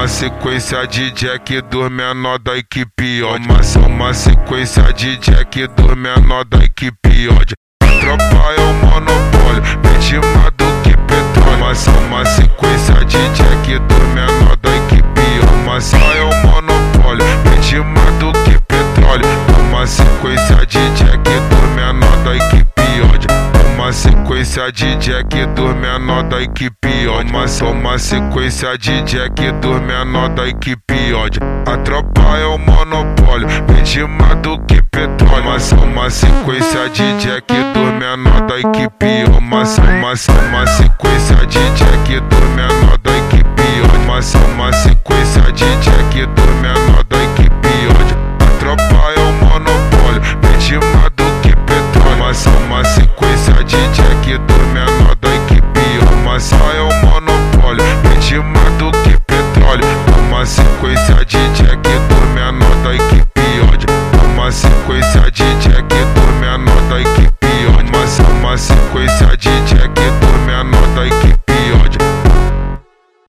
uma sequência de Jack dos menor da equipe ódio. Uma sequência de Jack dos menor da equipe ódio. A tropa é o monopólio, vítima do que petróleo. Uma sequência de Jack dos menor da equipe ódio. Uma é o monopólio, vítima do que petróleo. Uma sequência de Jack dos menor da equipe ódio. Uma sequência de Jack dos menor da equipe ódio. Uma sequência de Jack dos menor da equipe ódio. A tropa é o monopólio, vítima do que petróleo. Uma sequência de Jack dos menor da equipe. Uma sequência de Jack dos menor da equipe.